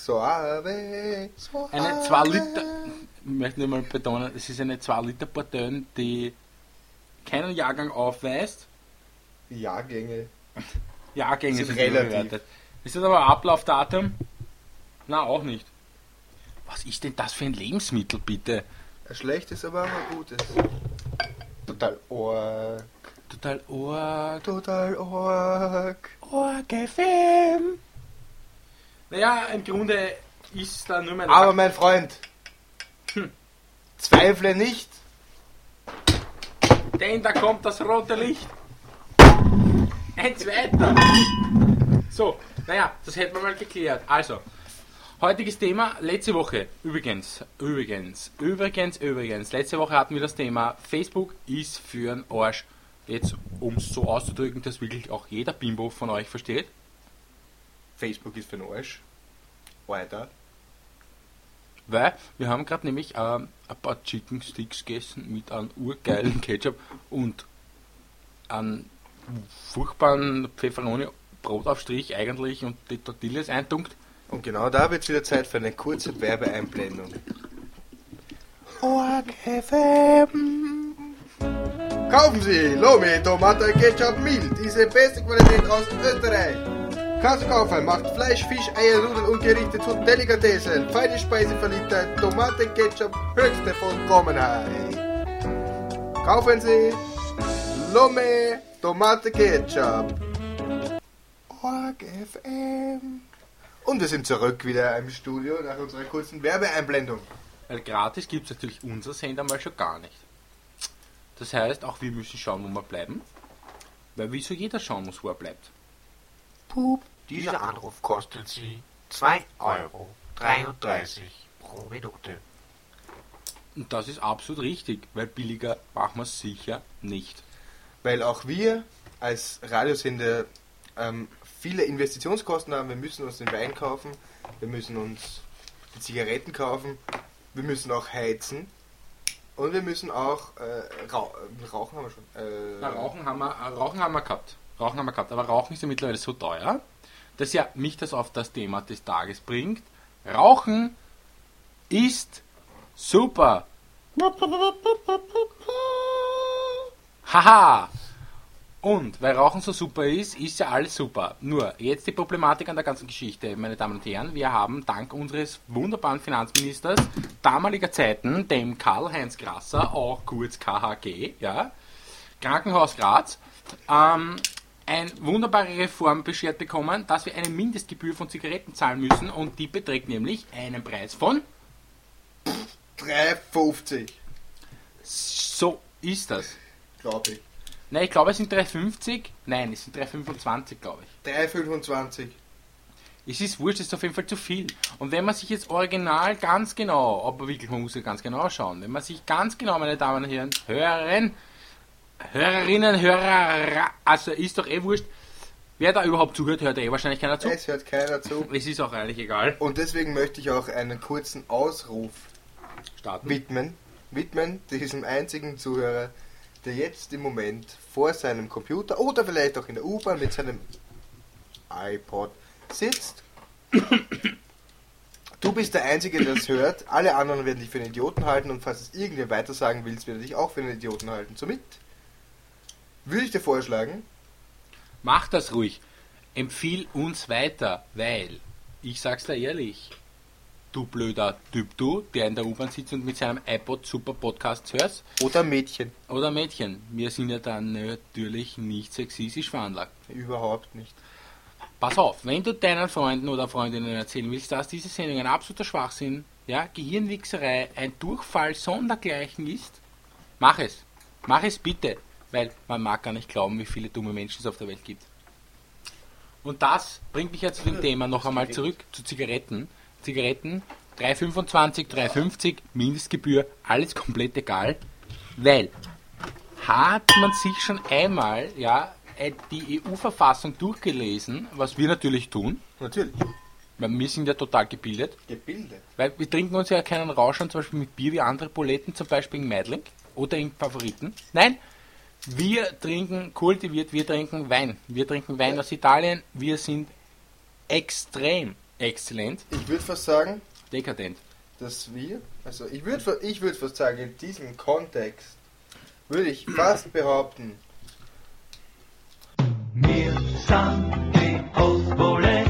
Suave. Eine 2 Liter, ich möchte nur mal betonen, es ist eine 2 Liter Portion, die keinen Jahrgang aufweist. Jahrgänge Jahrgänge sind relativ. überbewertet. Ist das aber ein Ablaufdatum? Na, auch nicht. Was ist denn das für ein Lebensmittel, bitte? Ein schlechtes, aber auch ein gutes. Total Org. Total Org. Total Org. Org FM. Naja, im Grunde ist da nur mein... Aber mein Freund, zweifle nicht. Denn da kommt das rote Licht. Ein zweiter. So, naja, das hätten wir mal geklärt. Also, heutiges Thema, letzte Woche, übrigens, letzte Woche hatten wir das Thema, Facebook ist für den Arsch. Jetzt, um es so auszudrücken, dass wirklich auch jeder Bimbo von euch versteht. Facebook ist für den Arsch. Alter. Weil wir haben gerade nämlich ein paar Chicken Sticks gegessen mit einem urgeilen Ketchup und einem furchtbaren Pfefferoni Brotaufstrich eigentlich und die Tortillas eintunkt. Und genau da wird es wieder Zeit für eine kurze Werbeeinblendung. Org FM. Kaufen Sie Lomi Tomate Ketchup Mild, diese beste Qualität aus Österreich. Kassenkaufmann macht Fleisch, Fisch, Eier, Nudeln und Gerichte zu Delikatessen. Feine Speiseverliebtheit, Tomate Ketchup, höchste Vollkommenheit. Kaufen Sie Lomi Tomate Ketchup. Org FM. Und wir sind zurück wieder im Studio nach unserer kurzen Werbeeinblendung. Weil gratis gibt es natürlich unser Sender mal schon gar nicht. Das heißt, auch wir müssen schauen, wo wir bleiben. Weil wieso jeder schauen muss, wo er bleibt. Pup. Dieser Anruf kostet Sie 2,33 Euro pro Minute. Und das ist absolut richtig, weil billiger machen wir es sicher nicht. Weil auch wir als Radiosender viele Investitionskosten haben. Wir müssen uns den Wein kaufen, wir müssen uns die Zigaretten kaufen, wir müssen auch heizen und wir müssen auch rauchen haben wir schon. Na, Rauchen haben wir gehabt. Aber Rauchen ist ja mittlerweile so teuer, dass ja mich das auf das Thema des Tages bringt. Rauchen ist super. Haha. Und weil Rauchen so super ist ja alles super. Nur, jetzt die Problematik an der ganzen Geschichte, meine Damen und Herren. Wir haben dank unseres wunderbaren Finanzministers damaliger Zeiten, dem Karl-Heinz Grasser, auch kurz KHG, ja, Krankenhaus Graz, eine wunderbare Reform beschert bekommen, dass wir eine Mindestgebühr von Zigaretten zahlen müssen und die beträgt nämlich einen Preis von 3,50. So ist das. Glaube ich. Nein, ich glaube es sind 3,50. Nein, es sind 3,25, glaube ich. 3,25. Es ist wurscht, es ist auf jeden Fall zu viel. Und wenn man sich jetzt original ganz genau, aber wirklich, man muss ja ganz genau schauen, wenn man sich ganz genau, meine Damen und Herren, Hörerinnen, Hörer, also ist doch wurscht, wer da überhaupt zuhört, hört wahrscheinlich keiner zu. Es hört keiner zu. Es ist auch eigentlich egal. Und deswegen möchte ich auch einen kurzen Ausruf Starten. widmen diesem einzigen Zuhörer, der jetzt im Moment vor seinem Computer oder vielleicht auch in der U-Bahn mit seinem iPod sitzt. Du bist der Einzige, der das hört. Alle anderen werden dich für einen Idioten halten und falls es irgendwer weiter sagen willst, wird er dich auch für einen Idioten halten. Somit würde ich dir vorschlagen, Mach das ruhig. Empfiehl uns weiter, weil, ich sag's dir ehrlich, du blöder Typ, du, der in der U-Bahn sitzt und mit seinem iPod super Podcasts hörst, oder Mädchen. oder Mädchen, wir sind ja dann natürlich nicht sexistisch veranlagt. Überhaupt nicht. Pass auf, wenn du deinen Freunden oder Freundinnen erzählen willst, dass diese Sendung ein absoluter Schwachsinn, ja, Gehirnwichserei, ein Durchfall sondergleichen ist, mach es. Mach es bitte, weil man mag gar nicht glauben, wie viele dumme Menschen es auf der Welt gibt. Und das bringt mich jetzt zu dem Thema noch einmal zurück, zu Zigaretten. Zigaretten, 3,25, 3,50, Mindestgebühr, alles komplett egal, weil hat man sich schon einmal, ja, die EU-Verfassung durchgelesen, was wir natürlich tun, Natürlich. weil wir sind ja total gebildet, Gebildet. weil wir trinken uns ja keinen Rausch an, zum Beispiel mit Bier wie andere Buletten, zum Beispiel in Meidling oder in Favoriten. Nein, wir trinken kultiviert, wir trinken Wein. Wir trinken Wein aus Italien, wir sind extrem Exzellent. Ich würde fast sagen, Dekadent. dass wir, also ich würde fast sagen, in diesem Kontext würde ich fast behaupten, Wir sind die Ostpole,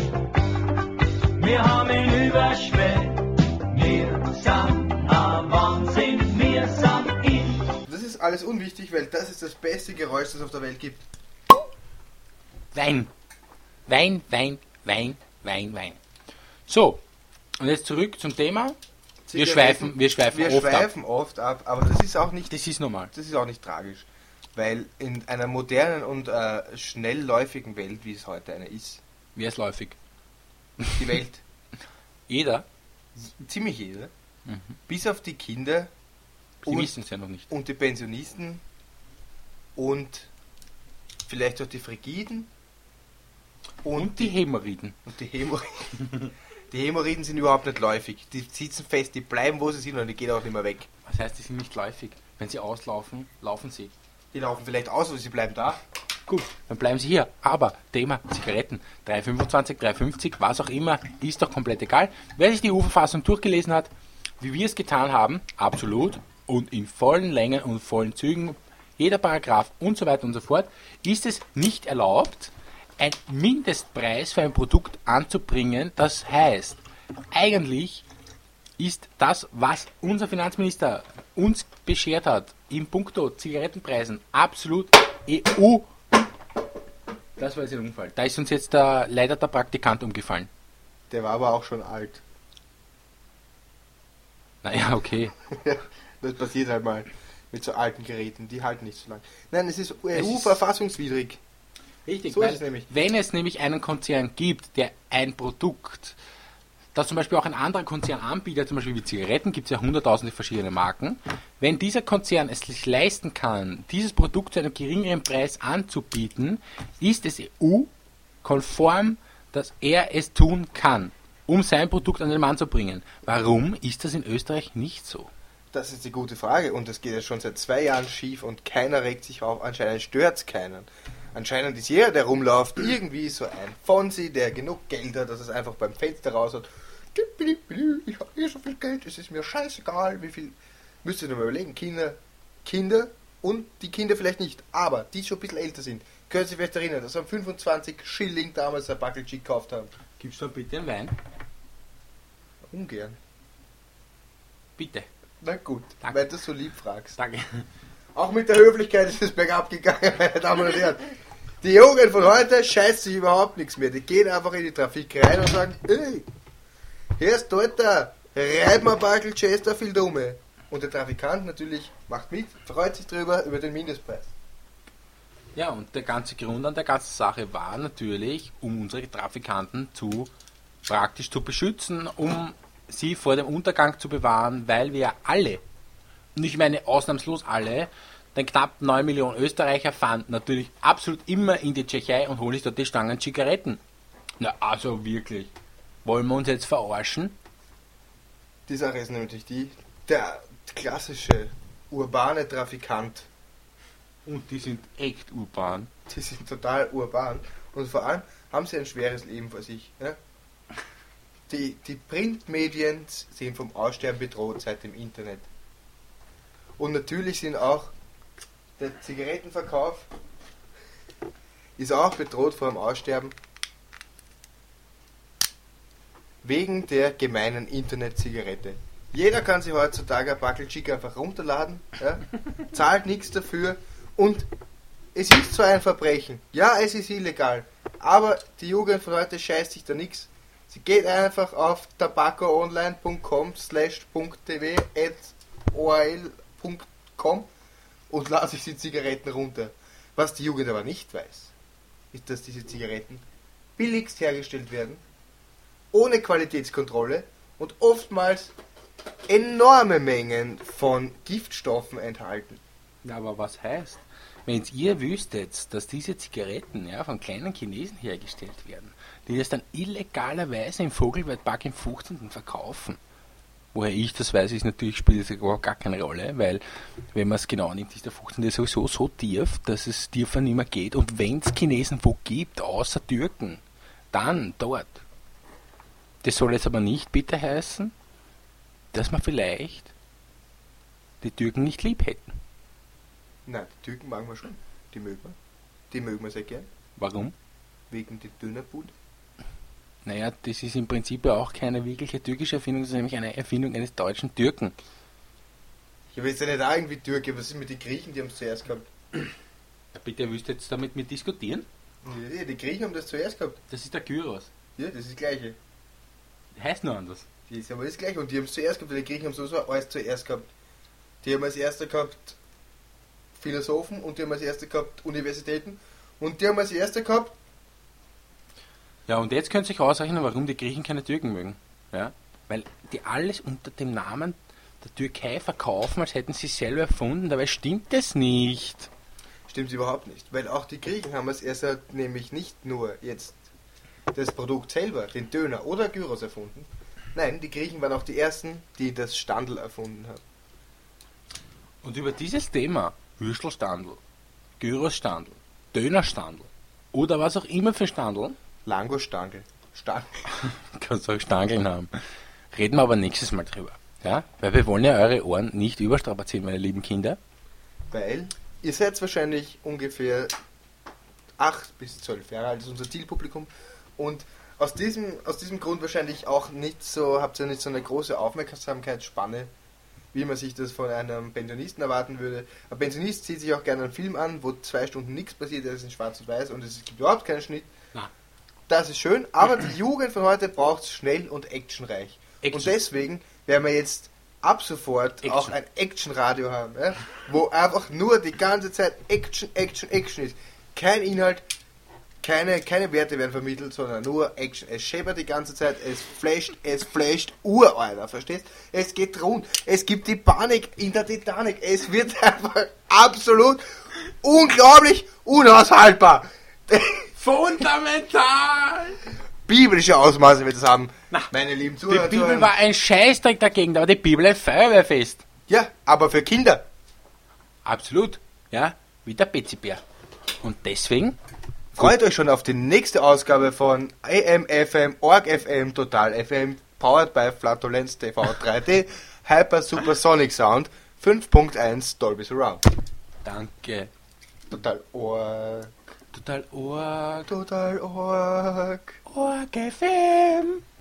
wir haben ihn überschwemmt, wir sind ein Wahnsinn, wir sind in. das ist alles unwichtig, weil das ist das beste Geräusch, das es auf der Welt gibt. Wein. Wein, Wein, Wein, Wein, Wein. So, und jetzt zurück zum Thema. Wir schweifen oft ab, aber das ist auch nicht, Das ist normal. das ist auch nicht tragisch, weil in einer modernen und schnellläufigen Welt, wie es heute eine ist, Wer ist läufig? die Welt, Jeder. ziemlich jeder, bis auf die Kinder Sie und, wissen es ja noch nicht. und die Pensionisten und vielleicht auch die Frigiden Und die Hämorrhoiden. und die Hämorrhoiden. Die Hämorrhoiden sind überhaupt nicht läufig. Die sitzen fest, die bleiben, wo sie sind und die gehen auch nicht mehr weg. Was heißt, die sind nicht läufig? Wenn sie auslaufen, laufen sie. Die laufen vielleicht aus, aber sie bleiben da. Gut, dann bleiben sie hier. Aber Thema Zigaretten. 3,25, 3,50, was auch immer, ist doch komplett egal. Wer sich die EU-Verfassung durchgelesen hat, wie wir es getan haben, absolut und in vollen Längen und vollen Zügen, jeder Paragraph und so weiter und so fort, ist es nicht erlaubt, ein Mindestpreis für ein Produkt anzubringen. Das heißt, eigentlich ist das, was unser Finanzminister uns beschert hat, in puncto Zigarettenpreisen, absolut EU. Das war jetzt ein Unfall. Da ist uns jetzt leider der Praktikant umgefallen. Der war aber auch schon alt. Naja, okay. Das passiert halt mal mit so alten Geräten, die halten nicht so lang. Nein, es ist ist- EU-verfassungswidrig. Richtig, So ist weil es nämlich. wenn es nämlich einen Konzern gibt, der ein Produkt, das zum Beispiel auch ein anderer Konzern anbietet, zum Beispiel wie Zigaretten, gibt es ja hunderttausende verschiedene Marken, wenn dieser Konzern es sich leisten kann, dieses Produkt zu einem geringeren Preis anzubieten, ist es EU-konform, dass er es tun kann, um sein Produkt an den Mann zu bringen. Warum ist das in Österreich nicht so? Das ist die gute Frage und das geht ja schon seit 2 Jahren schief und keiner regt sich auf. Anscheinend stört es keinen. Anscheinend ist jeder, der rumläuft, irgendwie so ein Fonsi, der genug Geld hat, dass es einfach beim Fenster raus hat. Ich habe so viel Geld, es ist mir scheißegal, wie viel. Müsst ihr nur mal überlegen, Kinder und die Kinder vielleicht nicht, aber die schon ein bisschen älter sind, können sich vielleicht erinnern, dass wir 25 Schilling damals ein Backel Chick gekauft haben. Gibst du da bitte einen Wein? Ungern. Bitte. Na gut, Danke. wenn du so lieb fragst. Danke. Auch mit der Höflichkeit ist es bergab gegangen, meine Damen und Herren. Die Jugend von heute scheißt sich überhaupt nichts mehr. Die gehen einfach in die Trafik rein und sagen, ey, hier ist Alter, reib mal Backel Chesterfield um. Und der Trafikant natürlich macht mit, freut sich drüber, über den Mindestpreis. Ja, und der ganze Grund an der ganzen Sache war natürlich, um unsere Trafikanten praktisch zu beschützen, um sie vor dem Untergang zu bewahren, weil wir alle, und ich meine ausnahmslos alle, denn knapp 9 Millionen Österreicher fahren natürlich absolut immer in die Tschechei und holen sich dort die Stangen Zigaretten. Na, also wirklich. Wollen wir uns jetzt verarschen? Die Sache ist nämlich die, der klassische urbane Trafikant, Und die sind echt urban. die sind total urban und vor allem haben sie ein schweres Leben vor sich. Ja? Die Printmedien sind vom Aussterben bedroht seit dem Internet. Und natürlich sind auch der Zigarettenverkauf ist auch bedroht vor dem Aussterben wegen der gemeinen Internet-Zigarette. Jeder kann sich heutzutage ein Backel Chick einfach runterladen, ja, zahlt nichts dafür und es ist zwar ein Verbrechen, ja, es ist illegal, aber die Jugend von heute scheißt sich da nichts. Sie geht einfach auf tabaccoonline.com/tv@oal.com und ladet sich die Zigaretten runter. Was die Jugend aber nicht weiß, ist, dass diese Zigaretten billigst hergestellt werden, ohne Qualitätskontrolle und oftmals enorme Mengen von Giftstoffen enthalten. Ja, aber was heißt, wenn ihr wüsstet, dass diese Zigaretten von kleinen Chinesen hergestellt werden, die das dann illegalerweise im Vogelwaldpark im 15. verkaufen. Woher ich das weiß, ist natürlich, spielt das überhaupt gar keine Rolle, weil, wenn man es genau nimmt, ist der 15. sowieso so tief, dass es tiefer nicht mehr geht. Und wenn es Chinesen wo gibt, außer Türken, dann dort. Das soll jetzt aber nicht bitte heißen, dass wir vielleicht die Türken nicht lieb hätten. Nein, die Türken mögen wir schon. Die mögen wir. Die mögen wir sehr gern. Warum? Wegen der Dönerbude. Naja, das ist im Prinzip ja auch keine wirkliche türkische Erfindung, das ist nämlich eine Erfindung eines deutschen Türken. Ja, aber ist ja nicht auch irgendwie Türke. Was ist mit den Griechen, die haben es zuerst gehabt? Ja, bitte, willst du jetzt damit mit diskutieren? Ja, die Griechen haben das zuerst gehabt. Das ist der Gyros. Ja, das ist das Gleiche. Heißt nur anders. Die ist aber das Gleiche. Und die haben es zuerst gehabt, weil die Griechen haben sowieso alles zuerst gehabt. Die haben als erster gehabt Philosophen und die haben als erster gehabt Universitäten und die haben als erster gehabt. Ja, und jetzt könnt ihr euch ausrechnen, warum die Griechen keine Türken mögen. Ja? Weil die alles unter dem Namen der Türkei verkaufen, als hätten sie selber erfunden. Dabei stimmt das nicht. Stimmt überhaupt nicht. Weil auch die Griechen haben als erster nämlich nicht nur jetzt das Produkt selber, den Döner oder Gyros erfunden. Nein, die Griechen waren auch die ersten, die das Standl erfunden haben. Und über dieses Thema, Würstelstandl, Gyrosstandl, Dönerstandl oder was auch immer für Standl, Langostangel. kannst du auch Stangeln haben, reden wir aber nächstes Mal drüber. Ja? Weil wir wollen ja eure Ohren nicht überstrapazieren, meine lieben Kinder. Weil ihr seid wahrscheinlich ungefähr 8 bis 12 Jahre alt, das ist unser Zielpublikum. Und aus diesem Grund wahrscheinlich auch nicht so, habt ihr nicht so eine große Aufmerksamkeitsspanne, wie man sich das von einem Pensionisten erwarten würde. Ein Pensionist sieht sich auch gerne einen Film an, wo 2 Stunden nichts passiert, das ist in schwarz und weiß und es gibt überhaupt keinen Schnitt. Na. Das ist schön, aber die Jugend von heute braucht es schnell und actionreich. Action. Und deswegen werden wir jetzt ab sofort Action. auch ein Actionradio haben, ja? Wo einfach nur die ganze Zeit Action, Action, Action ist. Kein Inhalt, keine Werte werden vermittelt, sondern nur Action. Es scheppert die ganze Zeit, es flasht Alter, verstehst? Es geht rund, es gibt die Panik in der Titanic, es wird einfach absolut unglaublich unaushaltbar. Fundamental! Biblische Ausmaße wird es haben, Na, meine lieben Die Zuhörer. Bibel war ein Scheißdreck dagegen, da war die Bibel ein Feuerwehrfest. Ja, aber für Kinder. Absolut, ja, wie der Betzibär. Und deswegen, Freut euch schon auf die nächste Ausgabe von AM, FM, Org FM, Total FM, powered by Flatulenz TV 3D, Hyper Supersonic Sound, 5.1 Dolby Surround. danke. Total Org. Total Org. Total Org. Org FM.